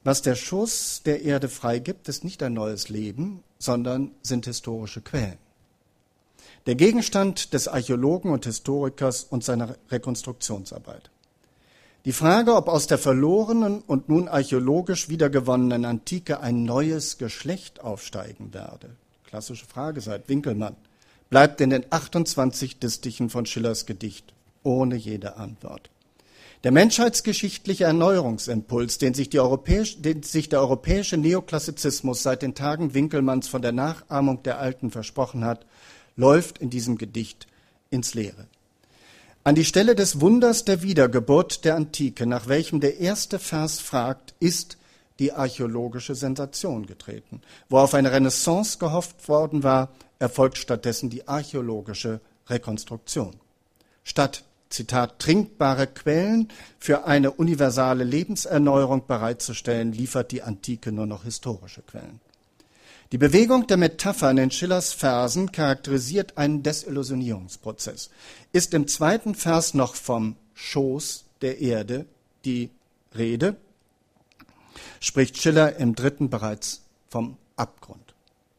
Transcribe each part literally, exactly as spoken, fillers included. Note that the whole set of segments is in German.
Was der Schoß der Erde freigibt, ist nicht ein neues Leben, sondern sind historische Quellen. Der Gegenstand des Archäologen und Historikers und seiner Rekonstruktionsarbeit. Die Frage, ob aus der verlorenen und nun archäologisch wiedergewonnenen Antike ein neues Geschlecht aufsteigen werde, klassische Frage seit Winkelmann, bleibt in den achtundzwanzig Distichen von Schillers Gedicht ohne jede Antwort. Der menschheitsgeschichtliche Erneuerungsimpuls, den sich, die europäisch, den sich der europäische Neoklassizismus seit den Tagen Winkelmanns von der Nachahmung der Alten versprochen hat, läuft in diesem Gedicht ins Leere. An die Stelle des Wunders der Wiedergeburt der Antike, nach welchem der erste Vers fragt, ist die archäologische Sensation getreten. Wo auf eine Renaissance gehofft worden war, erfolgt stattdessen die archäologische Rekonstruktion. Statt, Zitat, trinkbare Quellen für eine universale Lebenserneuerung bereitzustellen, liefert die Antike nur noch historische Quellen. Die Bewegung der Metaphern in Schillers Versen charakterisiert einen Desillusionierungsprozess. Ist im zweiten Vers noch vom Schoß der Erde die Rede, spricht Schiller im dritten bereits vom Abgrund.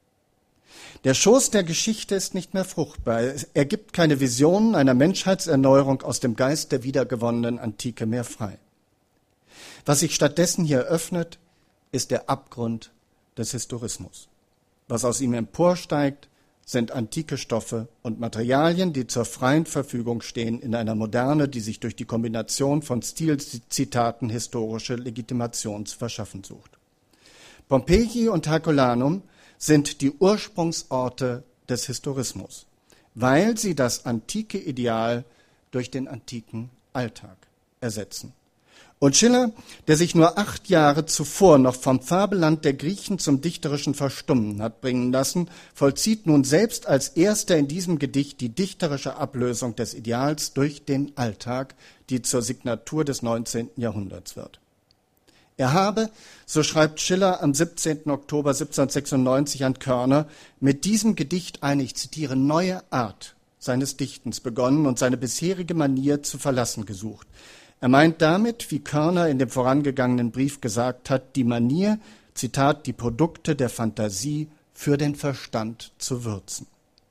Der Schoß der Geschichte ist nicht mehr fruchtbar. Er gibt keine Visionen einer Menschheitserneuerung aus dem Geist der wiedergewonnenen Antike mehr frei. Was sich stattdessen hier öffnet, ist der Abgrund des Historismus. Was aus ihm emporsteigt, sind antike Stoffe und Materialien, die zur freien Verfügung stehen in einer Moderne, die sich durch die Kombination von Stilzitaten historische Legitimation zu verschaffen sucht. Pompeji und Herculanum sind die Ursprungsorte des Historismus, weil sie das antike Ideal durch den antiken Alltag ersetzen. Und Schiller, der sich nur acht Jahre zuvor noch vom Fabelland der Griechen zum dichterischen Verstummen hat bringen lassen, vollzieht nun selbst als erster in diesem Gedicht die dichterische Ablösung des Ideals durch den Alltag, die zur Signatur des neunzehnten Jahrhunderts wird. Er habe, so schreibt Schiller am siebzehnten Oktober siebzehnhundertsechsundneunzig an Körner, mit diesem Gedicht eine, ich zitiere, neue Art seines Dichtens begonnen und seine bisherige Manier zu verlassen gesucht. Er meint damit, wie Körner in dem vorangegangenen Brief gesagt hat, die Manier, Zitat, die Produkte der Fantasie für den Verstand zu würzen.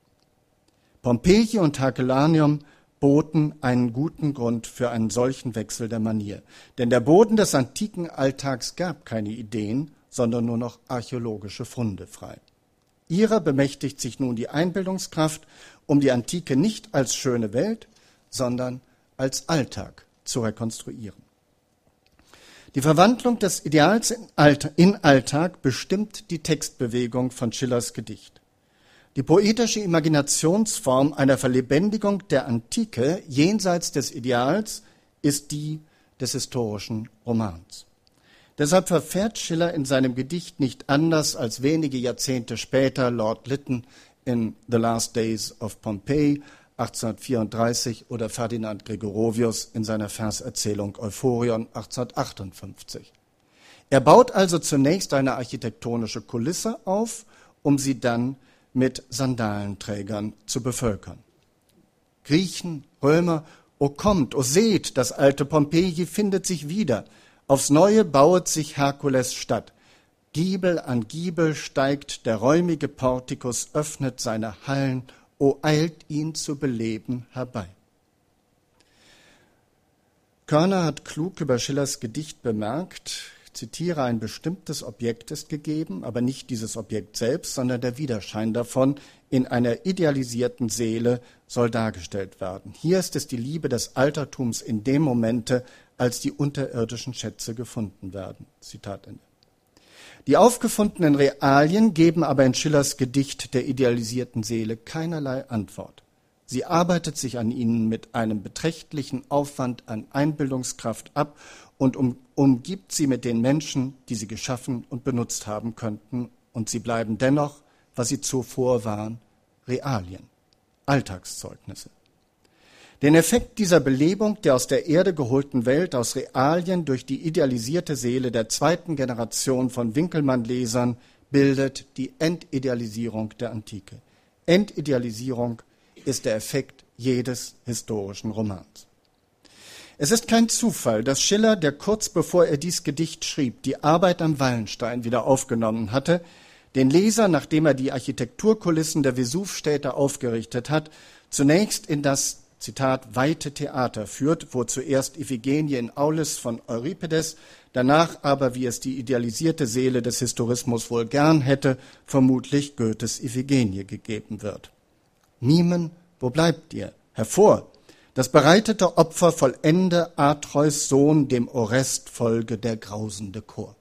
Pompeji und Herculaneum boten einen guten Grund für einen solchen Wechsel der Manier. Denn der Boden des antiken Alltags gab keine Ideen, sondern nur noch archäologische Funde frei. Ihrer bemächtigt sich nun die Einbildungskraft, um die Antike nicht als schöne Welt, sondern als Alltag zu rekonstruieren. Die Verwandlung des Ideals in, Alltag, in Alltag bestimmt die Textbewegung von Schillers Gedicht. Die poetische Imaginationsform einer Verlebendigung der Antike jenseits des Ideals ist die des historischen Romans. Deshalb verfährt Schiller in seinem Gedicht nicht anders als wenige Jahrzehnte später Lord Lytton in The Last Days of Pompeii achtzehnhundertvierunddreißig oder Ferdinand Gregorovius in seiner Verserzählung Euphorion achtzehnhundertachtundfünfzig. Er baut also zunächst eine architektonische Kulisse auf, um sie dann mit Sandalenträgern zu bevölkern. Griechen, Römer, o kommt, o seht, das alte Pompeji findet sich wieder. Aufs Neue bauet sich Herkules Stadt. Giebel an Giebel steigt der räumige Portikus, öffnet seine Hallen, o eilt ihn zu beleben herbei. Körner hat klug über Schillers Gedicht bemerkt, ich zitiere, ein bestimmtes Objekt ist gegeben, aber nicht dieses Objekt selbst, sondern der Widerschein davon in einer idealisierten Seele soll dargestellt werden. Hier ist es die Liebe des Altertums in dem Momente, als die unterirdischen Schätze gefunden werden. Zitat Ende. Die aufgefundenen Realien geben aber in Schillers Gedicht der idealisierten Seele keinerlei Antwort. Sie arbeitet sich an ihnen mit einem beträchtlichen Aufwand an Einbildungskraft ab und um, umgibt sie mit den Menschen, die sie geschaffen und benutzt haben könnten, und sie bleiben dennoch, was sie zuvor waren, Realien, Alltagszeugnisse. Den Effekt dieser Belebung der aus der Erde geholten Welt, aus Realien durch die idealisierte Seele der zweiten Generation von Winkelmann-Lesern bildet die Entidealisierung der Antike. Entidealisierung ist der Effekt jedes historischen Romans. Es ist kein Zufall, dass Schiller, der kurz bevor er dies Gedicht schrieb, die Arbeit am Wallenstein wieder aufgenommen hatte, den Leser, nachdem er die Architekturkulissen der Vesuvstädte aufgerichtet hat, zunächst in das, Zitat, weite Theater führt, wo zuerst Iphigenie in Aulis von Euripides, danach aber, wie es die idealisierte Seele des Historismus wohl gern hätte, vermutlich Goethes Iphigenie gegeben wird. Mimen, wo bleibt ihr? Hervor! Das bereitete Opfer vollende Atreus Sohn, dem Orest folge der grausende Chor.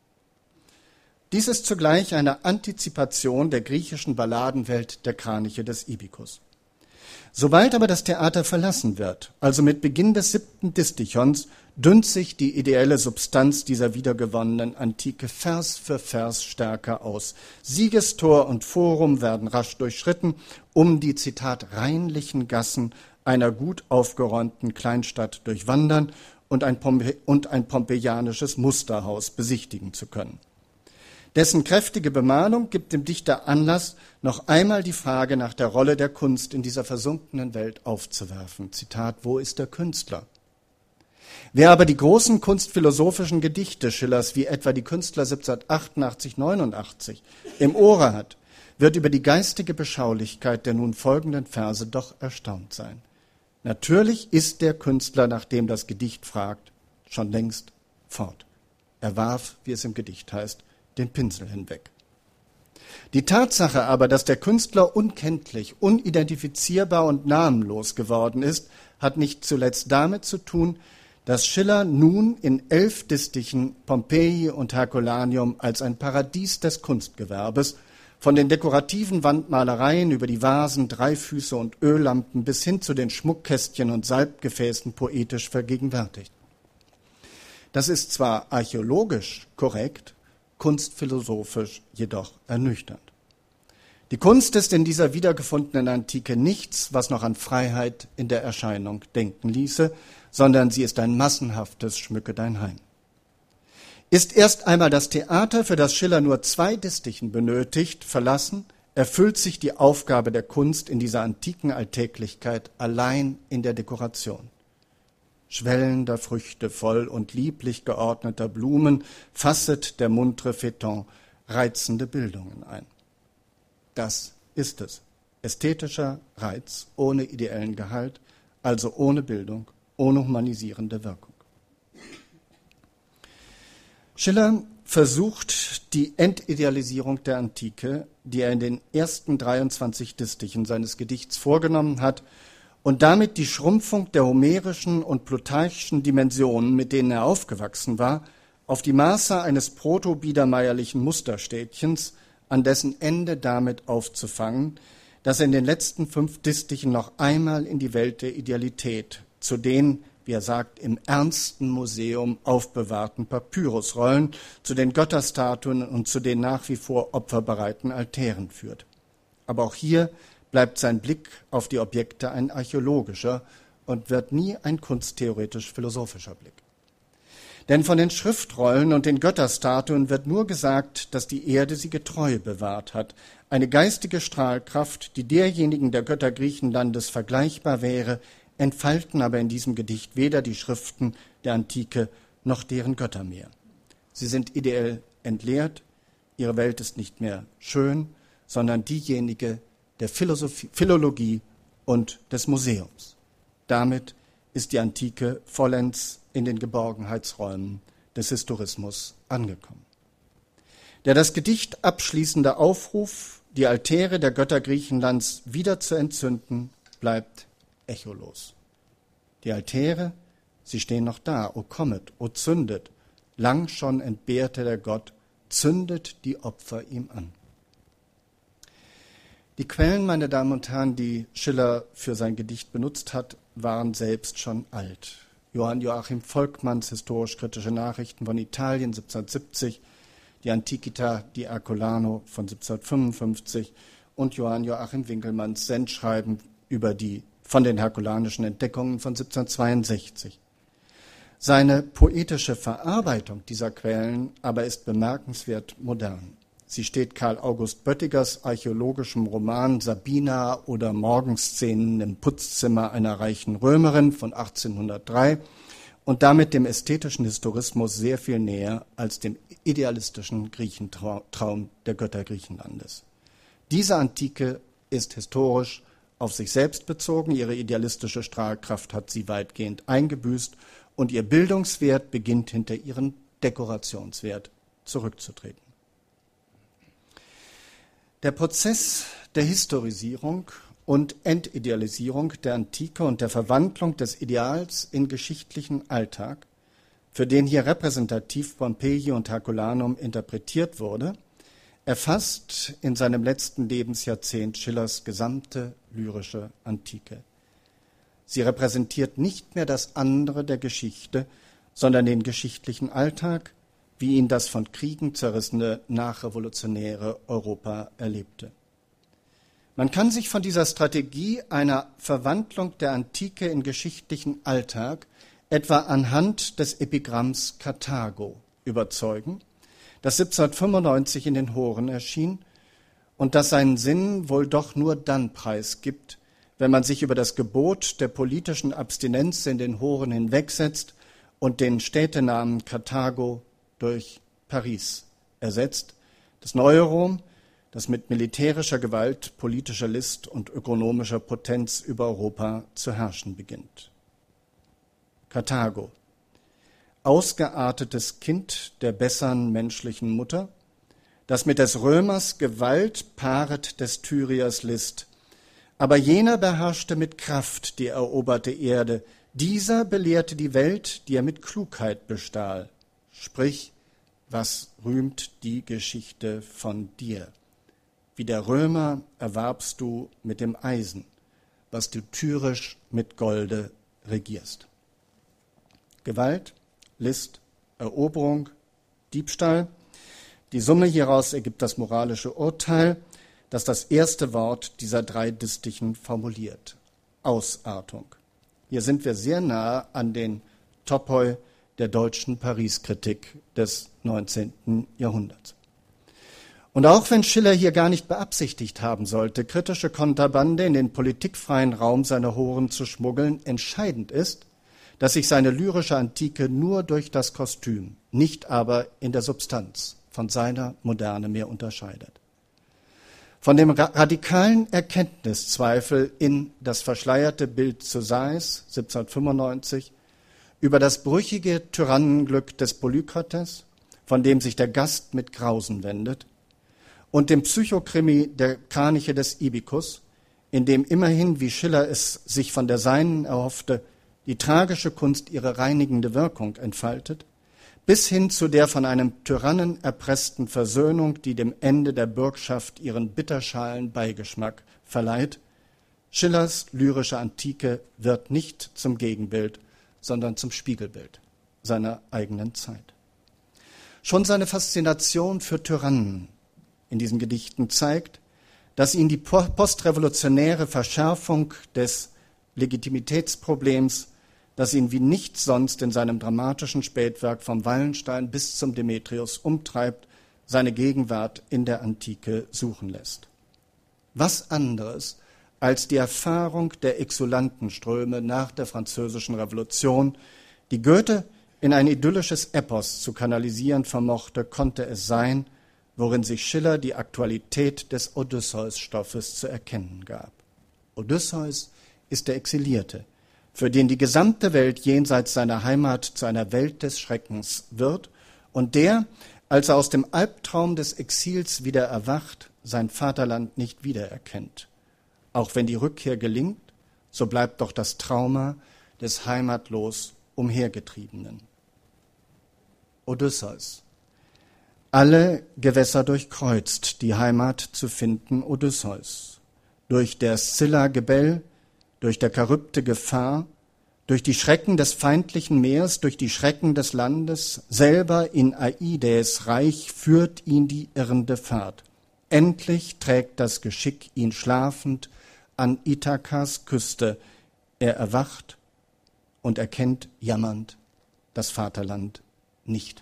Dies ist zugleich eine Antizipation der griechischen Balladenwelt der Kraniche des Ibikus. Sobald aber das Theater verlassen wird, also mit Beginn des siebten Distichons, dünnt sich die ideelle Substanz dieser wiedergewonnenen Antike Vers für Vers stärker aus. Siegestor und Forum werden rasch durchschritten, um die, Zitat, reinlichen Gassen einer gut aufgeräumten Kleinstadt durchwandern und ein, Pompe- und ein pompeianisches Musterhaus besichtigen zu können. Dessen kräftige Bemalung gibt dem Dichter Anlass, noch einmal die Frage nach der Rolle der Kunst in dieser versunkenen Welt aufzuwerfen. Zitat, wo ist der Künstler? Wer aber die großen kunstphilosophischen Gedichte Schillers, wie etwa die Künstler siebzehnhundertachtundachtzig neunundachtzig, im Ohre hat, wird über die geistige Beschaulichkeit der nun folgenden Verse doch erstaunt sein. Natürlich ist der Künstler, nach dem das Gedicht fragt, schon längst fort. Er warf, wie es im Gedicht heißt, den Pinsel hinweg. Die Tatsache aber, dass der Künstler unkenntlich, unidentifizierbar und namenlos geworden ist, hat nicht zuletzt damit zu tun, dass Schiller nun in elf Distichen Pompeji und Herculaneum als ein Paradies des Kunstgewerbes, von den dekorativen Wandmalereien über die Vasen, Dreifüße und Öllampen bis hin zu den Schmuckkästchen und Salbgefäßen poetisch vergegenwärtigt. Das ist zwar archäologisch korrekt, kunstphilosophisch jedoch ernüchternd. Die Kunst ist in dieser wiedergefundenen Antike nichts, was noch an Freiheit in der Erscheinung denken ließe, sondern sie ist ein massenhaftes Schmücke dein Heim. Ist erst einmal das Theater, für das Schiller nur zwei Distichen benötigt, verlassen, erfüllt sich die Aufgabe der Kunst in dieser antiken Alltäglichkeit allein in der Dekoration. Schwellender Früchte voll und lieblich geordneter Blumen fasset der muntre Feuilleton reizende Bildungen ein. Das ist es. Ästhetischer Reiz ohne ideellen Gehalt, also ohne Bildung, ohne humanisierende Wirkung. Schiller versucht die Entidealisierung der Antike, die er in den ersten dreiundzwanzig Distichen seines Gedichts vorgenommen hat, und damit die Schrumpfung der homerischen und plutarchischen Dimensionen, mit denen er aufgewachsen war, auf die Maße eines proto-biedermeierlichen Musterstädtchens, an dessen Ende damit aufzufangen, dass er in den letzten fünf Distichen noch einmal in die Welt der Idealität, zu den, wie er sagt, im ernsten Museum aufbewahrten Papyrusrollen, zu den Götterstatuen und zu den nach wie vor opferbereiten Altären führt. Aber auch hier bleibt sein Blick auf die Objekte ein archäologischer und wird nie ein kunsttheoretisch-philosophischer Blick. Denn von den Schriftrollen und den Götterstatuen wird nur gesagt, dass die Erde sie getreu bewahrt hat, eine geistige Strahlkraft, die derjenigen der Götter Griechenlandes vergleichbar wäre, entfalten aber in diesem Gedicht weder die Schriften der Antike noch deren Götter mehr. Sie sind ideell entleert, ihre Welt ist nicht mehr schön, sondern diejenige der Philosophie, Philologie und des Museums. Damit ist die Antike vollends in den Geborgenheitsräumen des Historismus angekommen. Der das Gedicht abschließende Aufruf, die Altäre der Götter Griechenlands wieder zu entzünden, bleibt echolos. Die Altäre, sie stehen noch da, o kommet, o zündet, lang schon entbehrte der Gott, zündet die Opfer ihm an. Die Quellen, meine Damen und Herren, die Schiller für sein Gedicht benutzt hat, waren selbst schon alt. Johann Joachim Volkmanns Historisch-kritische Nachrichten von Italien siebzehnhundertsiebzig, die Antiquita di Ercolano von siebzehnhundertfünfundfünfzig und Johann Joachim Winkelmanns Sendschreiben über die von den herkulanischen Entdeckungen von siebzehnhundertzweiundsechzig. Seine poetische Verarbeitung dieser Quellen aber ist bemerkenswert modern. Sie steht Karl August Böttigers archäologischem Roman Sabina oder Morgenszenen im Putzzimmer einer reichen Römerin von achtzehnhundertdrei und damit dem ästhetischen Historismus sehr viel näher als dem idealistischen Griechentraum der Götter Griechenlandes. Diese Antike ist historisch auf sich selbst bezogen, ihre idealistische Strahlkraft hat sie weitgehend eingebüßt und ihr Bildungswert beginnt hinter ihren Dekorationswert zurückzutreten. Der Prozess der Historisierung und Entidealisierung der Antike und der Verwandlung des Ideals in geschichtlichen Alltag, für den hier repräsentativ Pompeji und Herculanum interpretiert wurde, erfasst in seinem letzten Lebensjahrzehnt Schillers gesamte lyrische Antike. Sie repräsentiert nicht mehr das andere der Geschichte, sondern den geschichtlichen Alltag, wie ihn das von Kriegen zerrissene nachrevolutionäre Europa erlebte. Man kann sich von dieser Strategie einer Verwandlung der Antike in geschichtlichen Alltag etwa anhand des Epigramms Karthago überzeugen, das siebzehnhundertfünfundneunzig in den Horen erschien und das seinen Sinn wohl doch nur dann preisgibt, wenn man sich über das Gebot der politischen Abstinenz in den Horen hinwegsetzt und den Städtenamen Karthago durch Paris ersetzt, das neue Rom, das mit militärischer Gewalt, politischer List und ökonomischer Potenz über Europa zu herrschen beginnt. Karthago, ausgeartetes Kind der besseren menschlichen Mutter, das mit des Römers Gewalt paaret des Tyriers List. Aber jener beherrschte mit Kraft die eroberte Erde, dieser belehrte die Welt, die er mit Klugheit bestahl. Sprich, was rühmt die Geschichte von dir? Wie der Römer erwarbst du mit dem Eisen, was du tyrisch mit Golde regierst. Gewalt, List, Eroberung, Diebstahl. Die Summe hieraus ergibt das moralische Urteil, das das erste Wort dieser drei Distichen formuliert. Ausartung. Hier sind wir sehr nahe an den Topoi der deutschen Paris-Kritik des neunzehnten Jahrhunderts. Und auch wenn Schiller hier gar nicht beabsichtigt haben sollte, kritische Konterbande in den politikfreien Raum seiner Horen zu schmuggeln, entscheidend ist, dass sich seine lyrische Antike nur durch das Kostüm, nicht aber in der Substanz von seiner Moderne mehr unterscheidet. Von dem radikalen Erkenntniszweifel in das verschleierte Bild zu Sais, siebzehnhundertfünfundneunzig, über das brüchige Tyrannenglück des Polykrates, von dem sich der Gast mit Grausen wendet, und dem Psychokrimi der Kraniche des Ibycus, in dem immerhin, wie Schiller es sich von der Seinen erhoffte, die tragische Kunst ihre reinigende Wirkung entfaltet, bis hin zu der von einem Tyrannen erpressten Versöhnung, die dem Ende der Bürgschaft ihren bitterschalen Beigeschmack verleiht. Schillers lyrische Antike wird nicht zum Gegenbild, sondern zum Spiegelbild seiner eigenen Zeit. Schon seine Faszination für Tyrannen in diesen Gedichten zeigt, dass ihn die postrevolutionäre Verschärfung des Legitimitätsproblems, das ihn wie nichts sonst in seinem dramatischen Spätwerk vom Wallenstein bis zum Demetrius umtreibt, seine Gegenwart in der Antike suchen lässt. Was anderes als die Erfahrung der Exulantenströme nach der Französischen Revolution, die Goethe in ein idyllisches Epos zu kanalisieren vermochte, konnte es sein, worin sich Schiller die Aktualität des Odysseus-Stoffes zu erkennen gab. Odysseus ist der Exilierte, für den die gesamte Welt jenseits seiner Heimat zu einer Welt des Schreckens wird und der, als er aus dem Albtraum des Exils wieder erwacht, sein Vaterland nicht wiedererkennt. Auch wenn die Rückkehr gelingt, so bleibt doch das Trauma des heimatlos Umhergetriebenen. Odysseus. Alle Gewässer durchkreuzt, die Heimat zu finden Odysseus. Durch der Scylla-Gebell, durch der Charybde Gefahr, durch die Schrecken des feindlichen Meers, durch die Schrecken des Landes, selber in Aides Reich führt ihn die irrende Fahrt. Endlich trägt das Geschick ihn schlafend an Ithakas Küste. Er erwacht und erkennt jammernd das Vaterland nicht.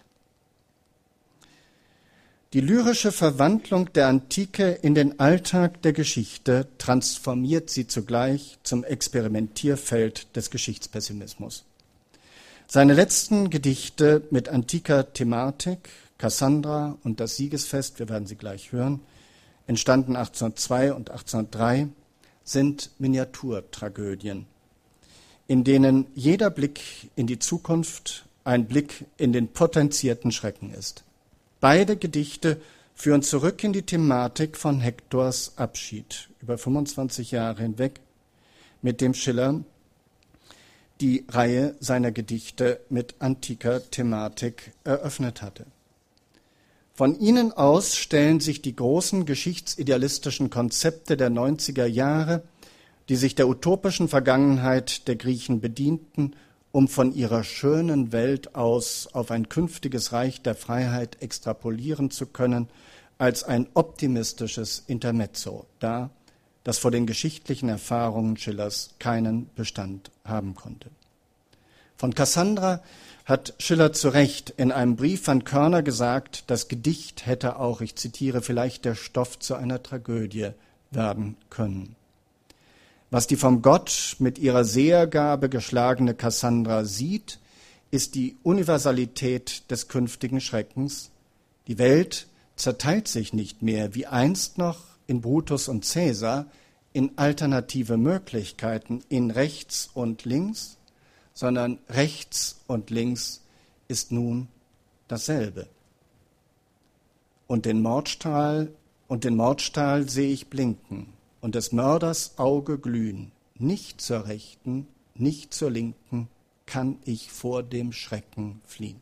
Die lyrische Verwandlung der Antike in den Alltag der Geschichte transformiert sie zugleich zum Experimentierfeld des Geschichtspessimismus. Seine letzten Gedichte mit antiker Thematik, Cassandra und das Siegesfest, wir werden sie gleich hören, entstanden achtzehnhundertzwei und achtzehnhundertdrei, sind Miniaturtragödien, in denen jeder Blick in die Zukunft ein Blick in den potenzierten Schrecken ist. Beide Gedichte führen zurück in die Thematik von Hektors Abschied über fünfundzwanzig Jahre hinweg, mit dem Schiller die Reihe seiner Gedichte mit antiker Thematik eröffnet hatte. Von ihnen aus stellen sich die großen geschichtsidealistischen Konzepte der neunziger Jahre, die sich der utopischen Vergangenheit der Griechen bedienten, um von ihrer schönen Welt aus auf ein künftiges Reich der Freiheit extrapolieren zu können, als ein optimistisches Intermezzo dar, das vor den geschichtlichen Erfahrungen Schillers keinen Bestand haben konnte. Von Cassandra hat Schiller zu Recht in einem Brief an Körner gesagt, das Gedicht hätte auch, ich zitiere, vielleicht der Stoff zu einer Tragödie werden können. Was die vom Gott mit ihrer Sehergabe geschlagene Cassandra sieht, ist die Universalität des künftigen Schreckens. Die Welt zerteilt sich nicht mehr, wie einst noch in Brutus und Caesar, in alternative Möglichkeiten in rechts und links, sondern rechts und links ist nun dasselbe. Und den Mordstrahl und den Mordstahl sehe ich blinken und des Mörders Auge glühen. Nicht zur Rechten, nicht zur Linken kann ich vor dem Schrecken fliehen.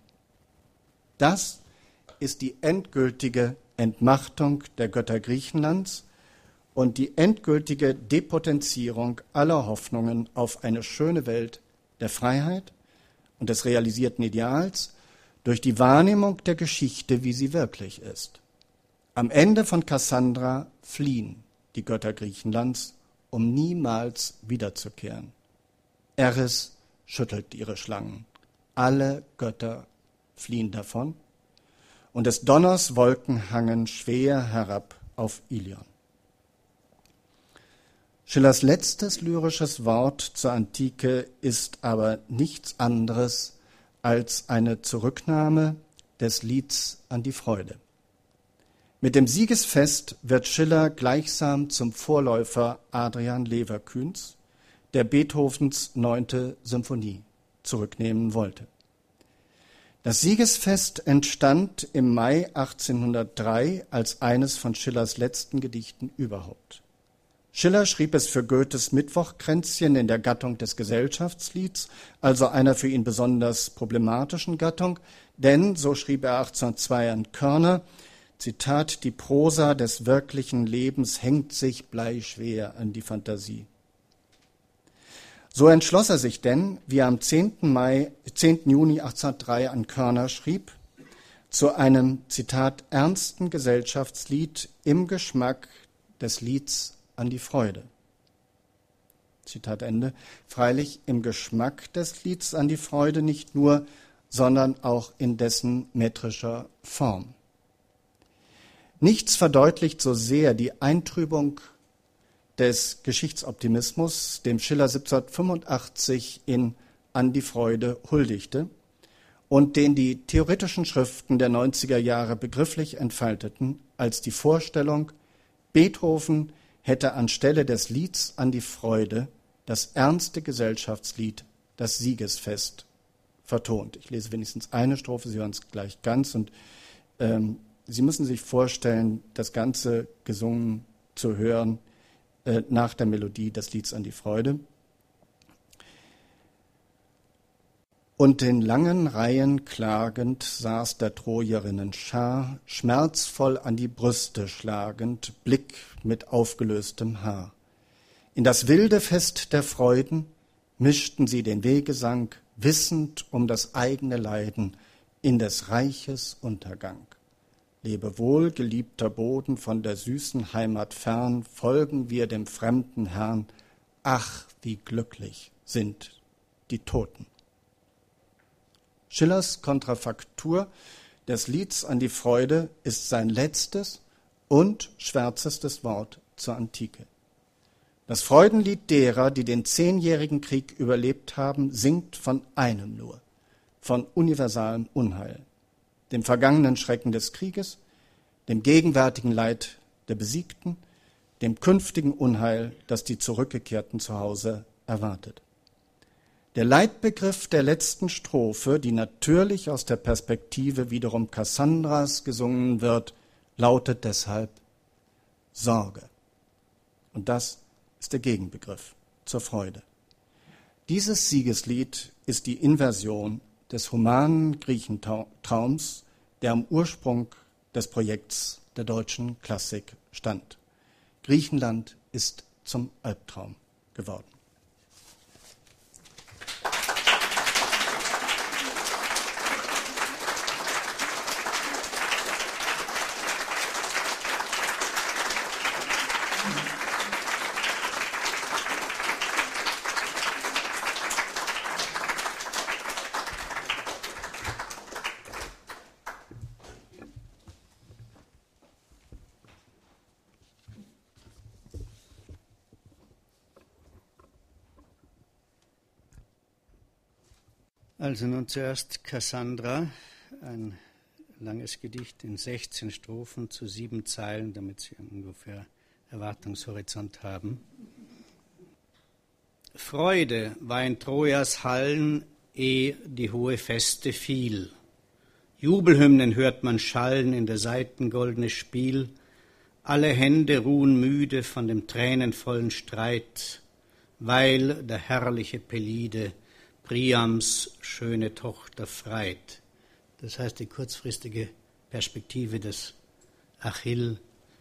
Das ist die endgültige Entmachtung der Götter Griechenlands und die endgültige Depotenzierung aller Hoffnungen auf eine schöne Welt der Freiheit und des realisierten Ideals durch die Wahrnehmung der Geschichte, wie sie wirklich ist. Am Ende von Cassandra fliehen die Götter Griechenlands, um niemals wiederzukehren. Eris schüttelt ihre Schlangen. Alle Götter fliehen davon und des Donners Wolken hangen schwer herab auf Ilion. Schillers letztes lyrisches Wort zur Antike ist aber nichts anderes als eine Zurücknahme des Lieds an die Freude. Mit dem Siegesfest wird Schiller gleichsam zum Vorläufer Adrian Leverkühns, der Beethovens neunte Symphonie zurücknehmen wollte. Das Siegesfest entstand im Mai achtzehnhundertdrei als eines von Schillers letzten Gedichten überhaupt. Schiller schrieb es für Goethes Mittwochkränzchen in der Gattung des Gesellschaftslieds, also einer für ihn besonders problematischen Gattung, denn, so schrieb er achtzehnhundertzwei an Körner, Zitat, die Prosa des wirklichen Lebens hängt sich bleischwer an die Fantasie. So entschloss er sich denn, wie er am zehnten Juni achtzehnhundertdrei an Körner schrieb, zu einem, Zitat, ernsten Gesellschaftslied im Geschmack des Lieds an die Freude. Zitat Ende. Freilich im Geschmack des Lieds an die Freude nicht nur, sondern auch in dessen metrischer Form. Nichts verdeutlicht so sehr die Eintrübung des Geschichtsoptimismus, dem Schiller siebzehnhundertfünfundachtzig in An die Freude huldigte und den die theoretischen Schriften der neunziger Jahre begrifflich entfalteten, als die Vorstellung, Beethoven hätte anstelle des Lieds an die Freude das ernste Gesellschaftslied, das Siegesfest, vertont. Ich lese wenigstens eine Strophe, Sie hören es gleich ganz. Und ähm, Sie müssen sich vorstellen, das Ganze gesungen zu hören äh, nach der Melodie des Lieds an die Freude. Und in langen Reihen klagend saß der Trojerinnen Schar, schmerzvoll an die Brüste schlagend, Blick mit aufgelöstem Haar. In das wilde Fest der Freuden mischten sie den Wehgesang, wissend um das eigene Leiden, in des Reiches Untergang. Lebe wohl, geliebter Boden, von der süßen Heimat fern, folgen wir dem fremden Herrn. Ach, wie glücklich sind die Toten. Schillers Kontrafaktur des Lieds an die Freude ist sein letztes und schwärzestes Wort zur Antike. Das Freudenlied derer, die den zehnjährigen Krieg überlebt haben, singt von einem nur, von universalem Unheil, dem vergangenen Schrecken des Krieges, dem gegenwärtigen Leid der Besiegten, dem künftigen Unheil, das die Zurückgekehrten zu Hause erwartet. Der Leitbegriff der letzten Strophe, die natürlich aus der Perspektive wiederum Kassandras gesungen wird, lautet deshalb Sorge. Und das ist der Gegenbegriff zur Freude. Dieses Siegeslied ist die Inversion des humanen Griechentraums, der am Ursprung des Projekts der deutschen Klassik stand. Griechenland ist zum Albtraum geworden. Also nun zuerst Kassandra, ein langes Gedicht in sechzehn Strophen zu sieben Zeilen, damit Sie ungefähr Erwartungshorizont haben. Freude war in Trojas Hallen, eh die hohe Feste fiel. Jubelhymnen hört man schallen in der Saiten goldenes Spiel. Alle Hände ruhen müde von dem tränenvollen Streit, weil der herrliche Pelide Priams schöne Tochter freit. Das heißt, die kurzfristige Perspektive des Achill,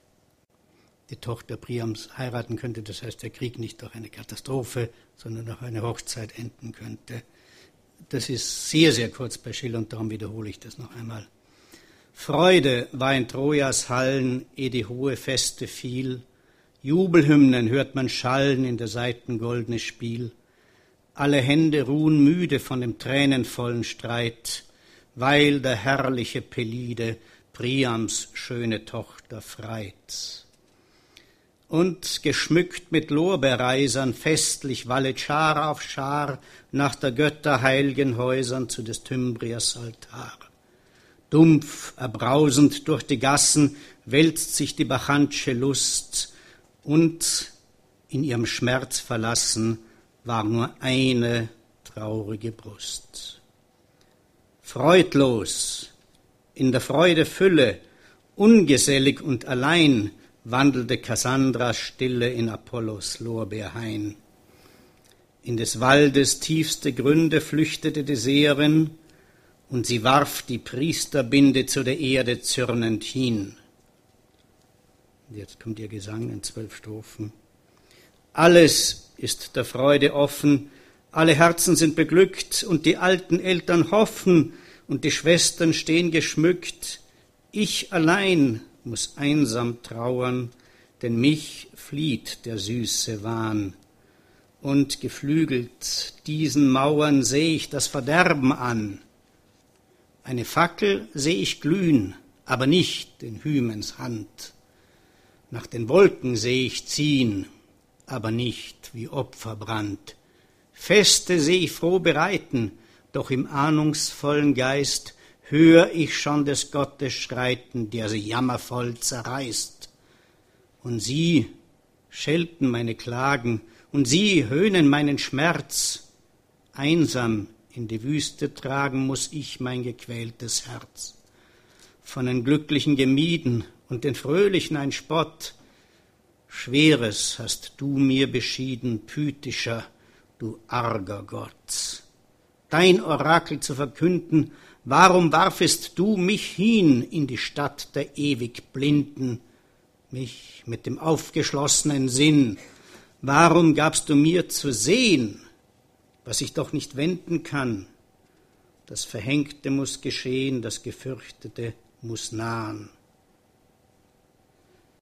die Tochter Priams, heiraten könnte. Das heißt, der Krieg nicht durch eine Katastrophe, sondern durch eine Hochzeit enden könnte. Das ist sehr, sehr kurz bei Schill und darum wiederhole ich das noch einmal. Freude war in Trojas Hallen, eh die hohe Feste fiel. Jubelhymnen hört man schallen in der Saiten goldenes Spiel. Alle Hände ruhen müde von dem tränenvollen Streit, weil der herrliche Pelide Priams schöne Tochter freit. Und geschmückt mit Lorbeerreisern festlich wallet Schar auf Schar nach der Götter heilgen Häusern zu des Tymbriers Altar. Dumpf, erbrausend durch die Gassen wälzt sich die bacchantische Lust und in ihrem Schmerz verlassen war nur eine traurige Brust. Freudlos, in der Freude Fülle, ungesellig und allein wandelte Kassandra stille in Apollos Lorbeerhain. In des Waldes tiefste Gründe flüchtete die Seherin, und sie warf die Priesterbinde zu der Erde zürnend hin. Jetzt kommt ihr Gesang in zwölf Strophen. Alles ist der Freude offen, alle Herzen sind beglückt und die alten Eltern hoffen und die Schwestern stehen geschmückt. Ich allein muss einsam trauern, denn mich flieht der süße Wahn. Und geflügelt diesen Mauern seh ich das Verderben an. Eine Fackel seh ich glühen, aber nicht den Hymens Hand. Nach den Wolken seh ich ziehen, aber nicht wie Opferbrand. Feste seh ich froh bereiten, doch im ahnungsvollen Geist hör ich schon des Gottes schreiten, der sie jammervoll zerreißt. Und sie schelten meine Klagen, und sie höhnen meinen Schmerz. Einsam in die Wüste tragen muß ich mein gequältes Herz. Von den Glücklichen gemieden und den Fröhlichen ein Spott, Schweres hast du mir beschieden, Pythischer, du arger Gott. Dein Orakel zu verkünden, warum warfest du mich hin in die Stadt der ewig Blinden, mich mit dem aufgeschlossenen Sinn? Warum gabst du mir zu sehen, was ich doch nicht wenden kann? Das Verhängte muß geschehen, das Gefürchtete muß nahen.